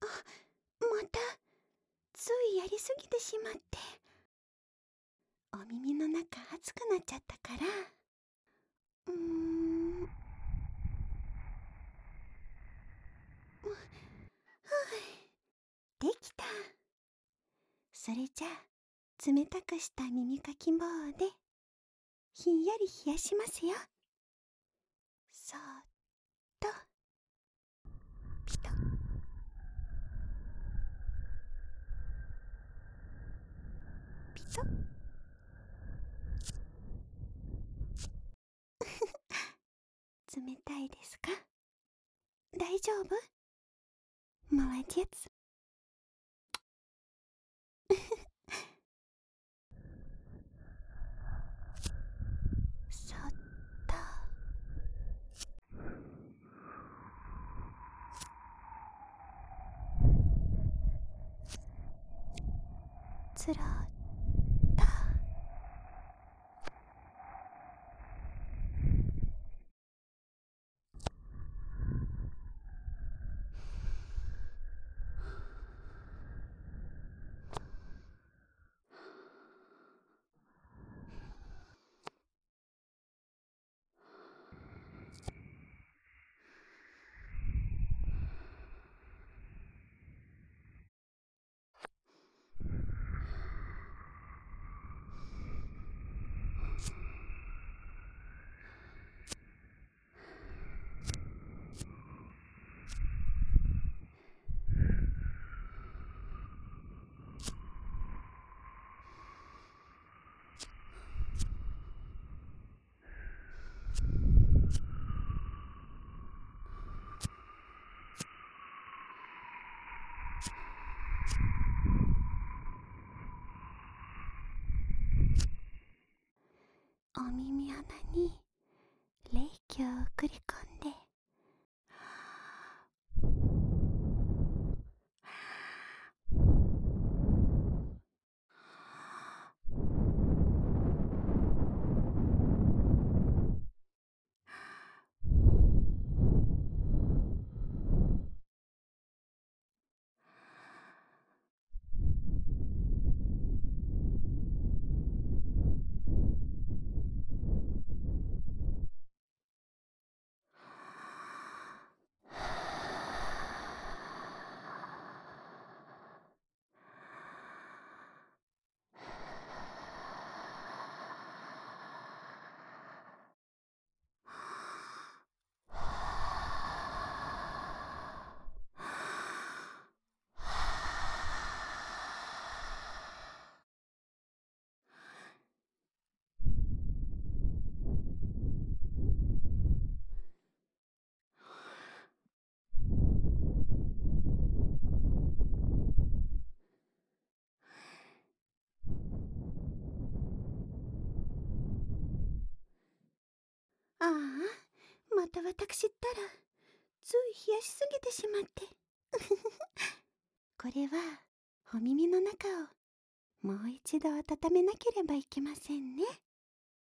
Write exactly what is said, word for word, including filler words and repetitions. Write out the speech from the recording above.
またついやりすぎてしまって、お耳の中熱くなっちゃったから。うーん。ふう、できた。それじゃあ冷たくした耳かき棒でひんやり冷やしますよ。そーっとピトッ、ピトッ。冷たいですか？大丈夫？молодец。そっと。つろっと。お耳穴に冷気を送り込んで、ああ、また私ったらつい冷やしすぎてしまって。これはお耳の中をもう一度温めなければいけませんね。